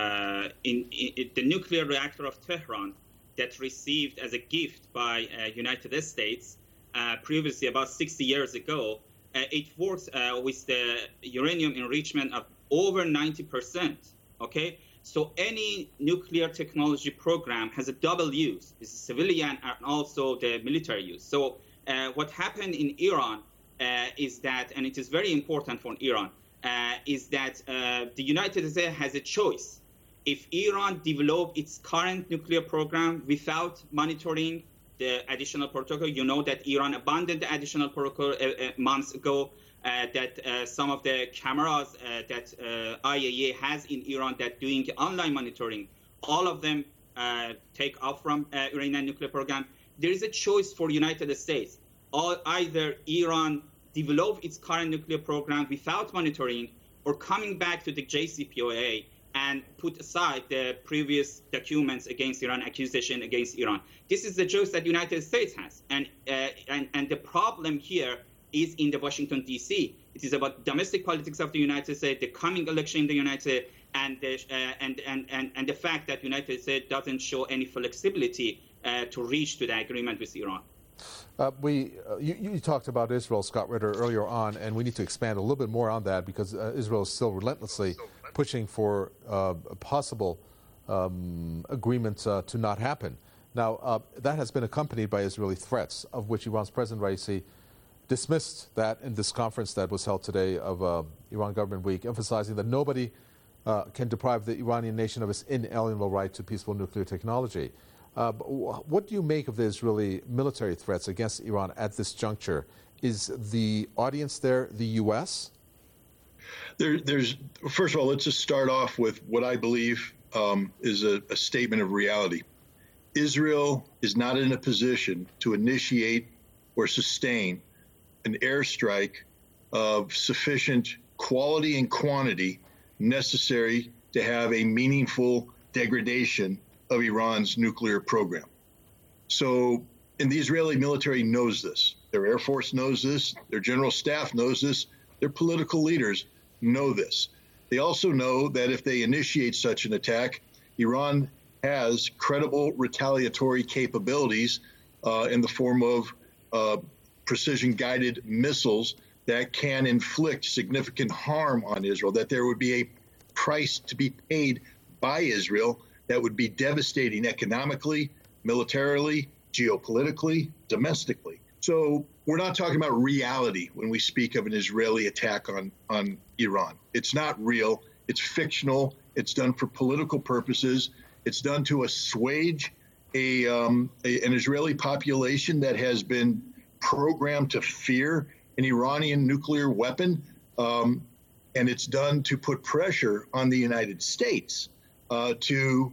nuclear reactor of Tehran that received as a gift by United States previously about 60 years ago, it works with the uranium enrichment of over 90%. Okay, so any nuclear technology program has a double use. It's civilian and also the military use. So what happened in Iran is that, and it is very important for Iran, is that the United States has a choice. If Iran develop its current nuclear program without monitoring the additional protocol, you know that Iran abandoned the additional protocol months ago, that some of the cameras that IAEA has in Iran that doing online monitoring, all of them take off from Iranian nuclear program. There is a choice for United States. Either Iran develop its current nuclear program without monitoring, or coming back to the JCPOA and put aside the previous documents against Iran, accusation against Iran. This is the choice that the United States has. And the problem here is in the Washington, D.C. It is about domestic politics of the United States, the coming election in the United States, and the fact that the United States doesn't show any flexibility to reach to the agreement with Iran. You talked about Israel, Scott Ritter, earlier on, and we need to expand a little bit more on that because Israel is still relentlessly pushing for a possible agreement to not happen. Now, that has been accompanied by Israeli threats, of which Iran's President Raisi dismissed that in this conference that was held today of Iran Government Week, emphasizing that nobody can deprive the Iranian nation of its inalienable right to peaceful nuclear technology. What do you make of the Israeli military threats against Iran at this juncture? Is the audience there the U.S.? First of all, let's just start off with what I believe is a statement of reality. Israel is not in a position to initiate or sustain an airstrike of sufficient quality and quantity necessary to have a meaningful degradation of Iran's nuclear program. So, and the Israeli military knows this. Their Air Force knows this. Their general staff knows this. Their political leaders know this. They also know that if they initiate such an attack, Iran has credible retaliatory capabilities in the form of precision-guided missiles that can inflict significant harm on Israel, that there would be a price to be paid by Israel that would be devastating economically, militarily, geopolitically, domestically. So we're not talking about reality when we speak of an Israeli attack on Iran. It's not real. It's fictional. It's done for political purposes. It's done to assuage an Israeli population that has been programmed to fear an Iranian nuclear weapon. And it's done to put pressure on the United States to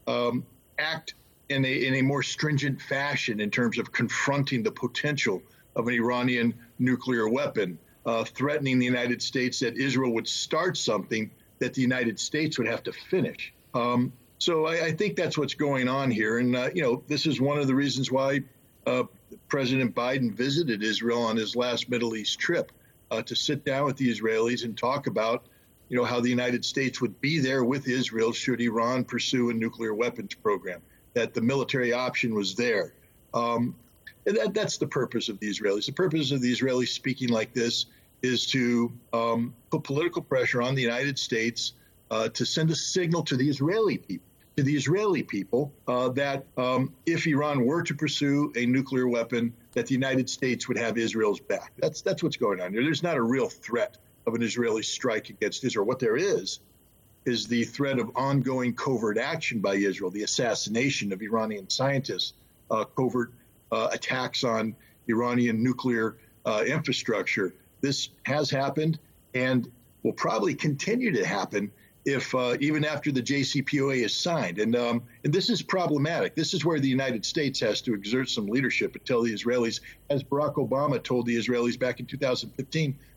act in a more stringent fashion in terms of confronting the potential of an Iranian nuclear weapon, threatening the United States that Israel would start something that the United States would have to finish. So I think that's what's going on here. And, this is one of the reasons why President Biden visited Israel on his last Middle East trip, to sit down with the Israelis and talk about, how the United States would be there with Israel should Iran pursue a nuclear weapons program, that the military option was there. And that's the purpose of the Israelis. The purpose of the Israelis speaking like this is to put political pressure on the United States to send a signal to the Israeli people, that if Iran were to pursue a nuclear weapon, that the United States would have Israel's back. That's what's going on here. There's not a real threat of an Israeli strike against Israel. What there is the threat of ongoing covert action by Israel, the assassination of Iranian scientists, covert attacks on Iranian nuclear infrastructure. This has happened and will probably continue to happen if even after the JCPOA is signed. And this is problematic. This is where the United States has to exert some leadership and tell the Israelis, as Barack Obama told the Israelis back in 2015,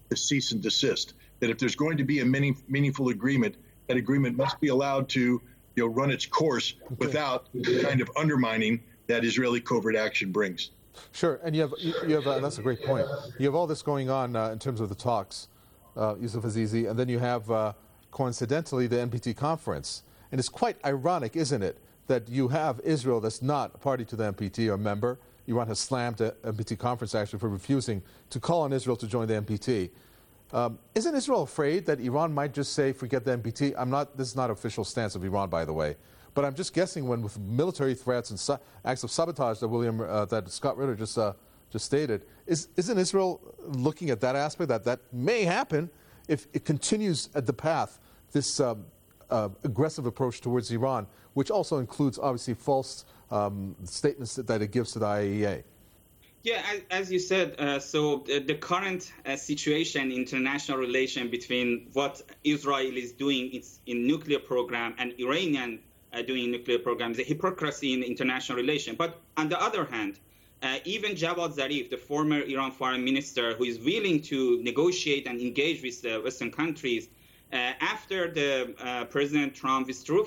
to cease and desist. That if there's going to be a meaningful agreement, that agreement must be allowed to run its course without the kind of undermining that Israeli covert action brings. Sure, and you have that's a great point. You have all this going on in terms of the talks, Yusuf Azizi, and then you have, coincidentally, the NPT conference. And it's quite ironic, isn't it, that you have Israel that's not a party to the NPT or a member. Iran has slammed the NPT conference, actually, for refusing to call on Israel to join the NPT. Isn't Israel afraid that Iran might just say, forget the NPT? This is not an official stance of Iran, by the way. But I'm just guessing when with military threats and acts of sabotage that Scott Ritter just stated, isn't Israel looking at that aspect, that may happen if it continues at the path, this aggressive approach towards Iran, which also includes, obviously, false statements that it gives to the IAEA? Yeah, as you said, so the current situation, international relation between what Israel is doing in nuclear program and Iranian doing nuclear programs, a hypocrisy in international relation. But on the other hand, even Javad Zarif, the former Iran foreign minister, who is willing to negotiate and engage with the Western countries, after the President Trump withdrew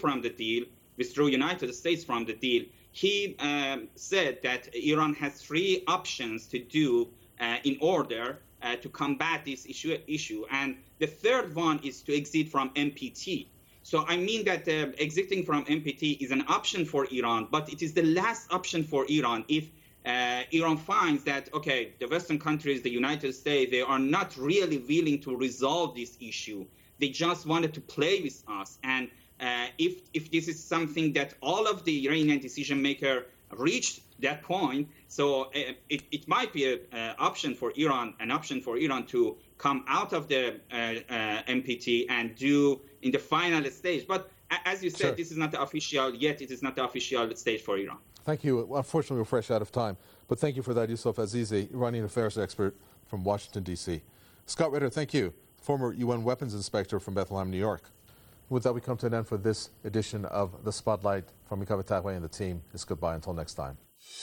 United States from the deal, he said that Iran has 3 options to do in order to combat this issue. And the third one is to exit from NPT. So I mean that exiting from NPT is an option for Iran, but it is the last option for Iran if Iran finds that, okay, the Western countries, the United States, they are not really willing to resolve this issue. They just wanted to play with us. And if this is something that all of the Iranian decision maker reached that point, so it might be an option for Iran to come out of the NPT and do in the final stage. But as you said, sure, this is not the official yet. It is not the official stage for Iran. Thank you. Unfortunately, we're fresh out of time. But thank you for that, Yusuf Azizi, Iranian affairs expert from Washington, D.C. Scott Ritter, thank you, former UN weapons inspector from Bethlehem, New York. With that, we come to an end for this edition of The Spotlight. From Mikhail Tagway and the team, it's goodbye until next time.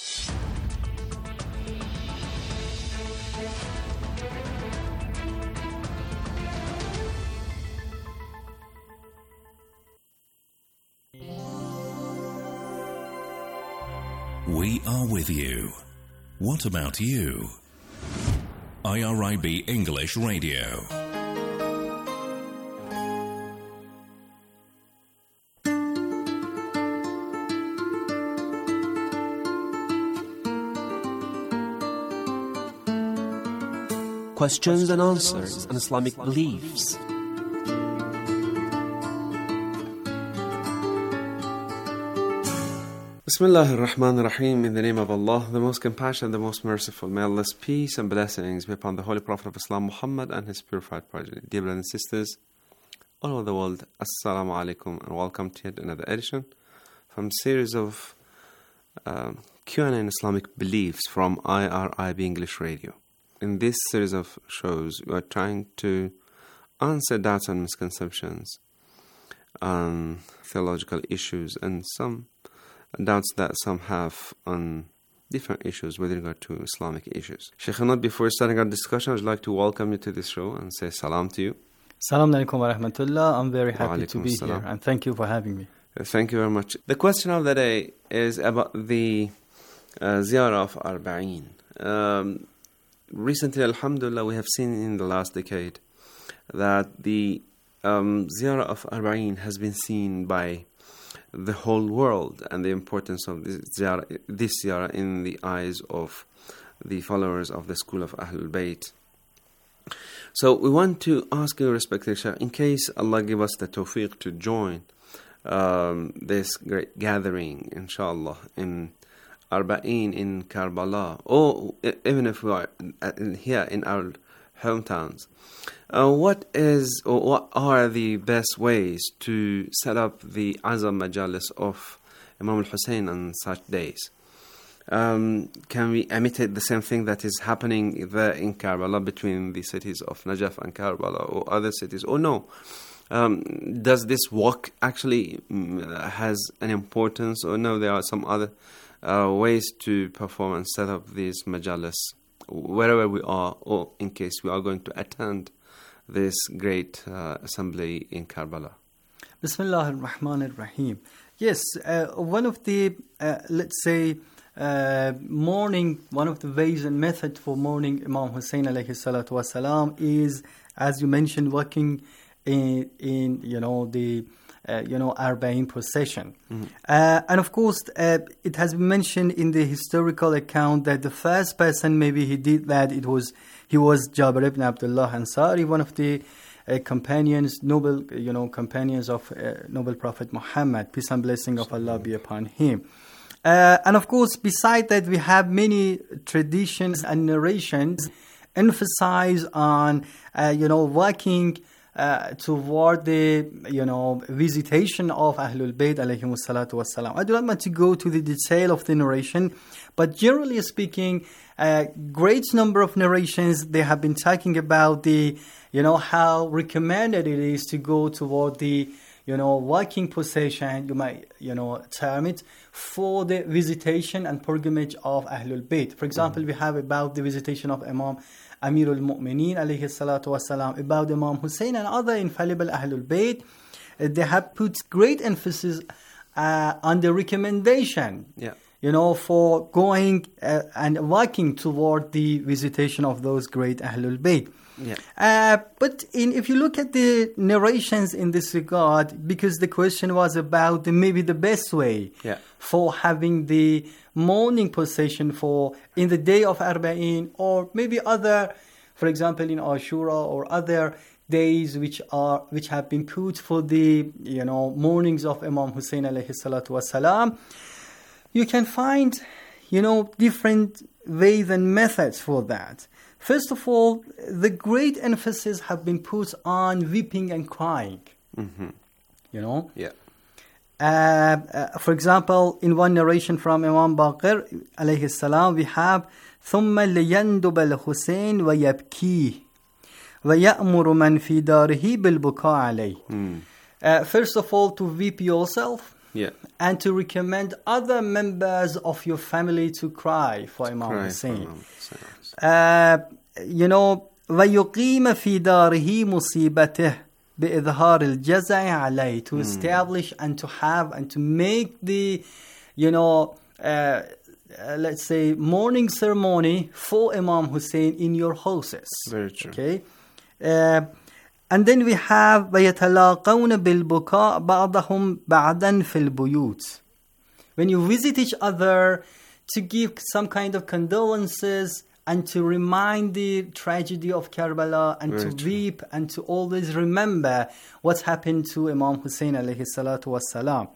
We are with you. What about you? IRIB English Radio. Questions and answers on Islamic beliefs. Bismillah ar-Rahman ar-Rahim. In the name of Allah, the most compassionate, the most merciful. May Allah's peace and blessings be upon the Holy Prophet of Islam, Muhammad, and his purified progeny. Dear brothers and sisters all over the world, Assalamu alaikum, and welcome to yet another edition from a series of Q&A in Islamic beliefs from IRIB English Radio. In this series of shows, we are trying to answer doubts and misconceptions on theological issues and some doubts that some have on different issues with regard to Islamic issues. Sheikh Anad, before starting our discussion, I would like to welcome you to this show and say salam to you. Salam alaikum wa rahmatullah. I'm very happy to be here, and thank you for having me. Thank you very much. The question of the day is about the ziyarah of Arba'in. Recently, alhamdulillah, we have seen in the last decade that the ziyarah of Arba'in has been seen by the whole world, and the importance of this ziyarah in the eyes of the followers of the school of Ahlul Bayt. So we want to ask you, respected Shaykh, in case Allah give us the tawfiq to join this great gathering, inshallah, in Arba'in in Karbala, or even if we are here in our hometowns, what are the best ways to set up the Azam Majalis of Imam al-Hussein on such days? Can we imitate the same thing that is happening there in Karbala between the cities of Najaf and Karbala or other cities, or no? Does this walk actually has an importance, or no, there are some other ways to perform and set up these majalis wherever we are, or in case we are going to attend this great assembly in Karbala. Bismillah ar-Rahman ar-Rahim. Yes, one of the, let's say, mourning, one of the ways and method for mourning Imam Hussein alayhi salatu wasalam is, as you mentioned, working in the Arba'in procession. Mm-hmm. And of course, it has been mentioned in the historical account that the first person maybe he did that, he was Jabir ibn Abdullah Ansari, one of the companions, noble companions of noble Prophet Muhammad, peace and blessing of Allah be upon him. And of course, beside that, we have many traditions and narrations emphasize on, working toward the, visitation of Ahlul Bayt alayhimu salatu wassalam. I do not want to go to the detail of the narration, but generally speaking, a great number of narrations, they have been talking about the, how recommended it is to go toward the, walking procession, you might, term it, for the visitation and pilgrimage of Ahlul Bayt. For example, we have about the visitation of Imam Amirul Mu'mineen alayhi salatu wasalam, about Imam Hussein and other infallible Ahlul Bayt. They have put great emphasis on the recommendation, for going and walking toward the visitation of those great Ahlul Bayt. Yeah. But if you look at the narrations in this regard, because the question was about maybe the best way for having the morning procession in the day of Arba'in, or maybe other, for example, in Ashura or other days which have been put for the mornings of Imam Hussein alayhi salatu wasalam, you can find different ways and methods for that. First of all, the great emphasis have been put on weeping and crying. Mm-hmm. For example, in one narration from Imam Baqir alayhi salam, we have ثم ليندب الحسين ويبكيه ويأمر من في داره بالبكاء عليه. First of all, to weep yourself. And to recommend other members of your family to cry for Imam Hussein. ويقيم في داره مصيبته بإظهار الجزع عليه, to establish and to have and to make the, let's say, mourning ceremony for Imam Hussein in your houses. Very true. Okay. And then we have وَيَتَلَاقَوْنَ بِالْبُكَاء بَعْضَهُمْ بَعْدًا فِي الْبُيُوتِ. When you visit each other, to give some kind of condolences and to remind the tragedy of Karbala and to weep and to always remember what's happened to Imam Hussein alayhi salatu wassalam.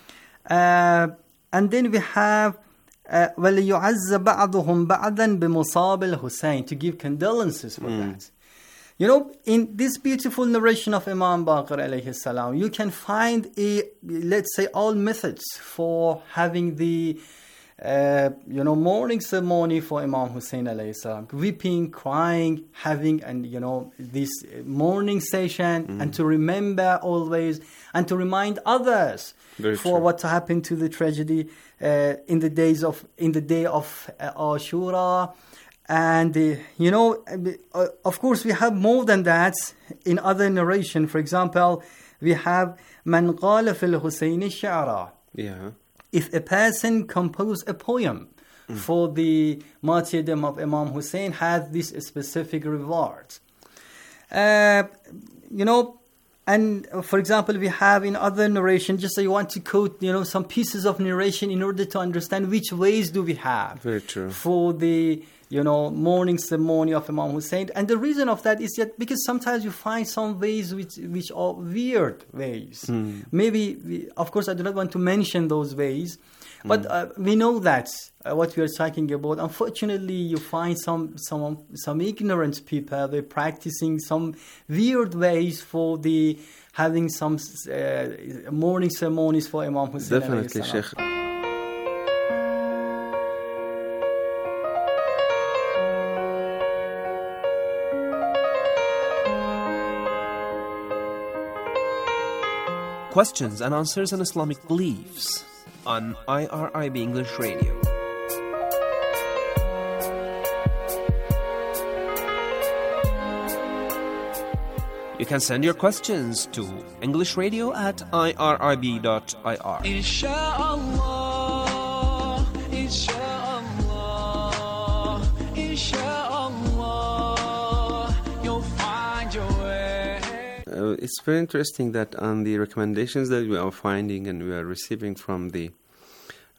And then we have وَلِيُعَزَّ بَعْضُهُمْ بَعْدًا بِمُصَابِ الْحُسَيْنِ, to give condolences for that. In this beautiful narration of Imam Baqir alayhi salam, you can find let's say, all methods for having the, morning ceremony for Imam Hussein alayhi salam. Weeping, crying, having, and, this morning session, and to remember always, and to remind others what happened to the tragedy in the day of Ashura. And, of course, we have more than that in other narration. For example, we have من قال في الحسين الشعراء. If a person compose a poem for the martyrdom of Imam Hussein, has this specific reward. And for example, we have in other narration, just so you want to quote, some pieces of narration in order to understand which ways do we have for the morning ceremony of Imam Hussein. And the reason of that is that because sometimes you find some ways which are weird ways. Maybe, of course, I do not want to mention those ways, but we know that what we are talking about. Unfortunately, you find some ignorant people, they're practicing some weird ways for the having some morning ceremonies for Imam Hussein. Definitely, Sheikh. Questions and answers on Islamic beliefs on IRIB English Radio. You can send your questions to englishradio@irib.ir. Inshallah, inshallah, inshallah, you'll find your way. It's very interesting that on the recommendations that we are finding and we are receiving from the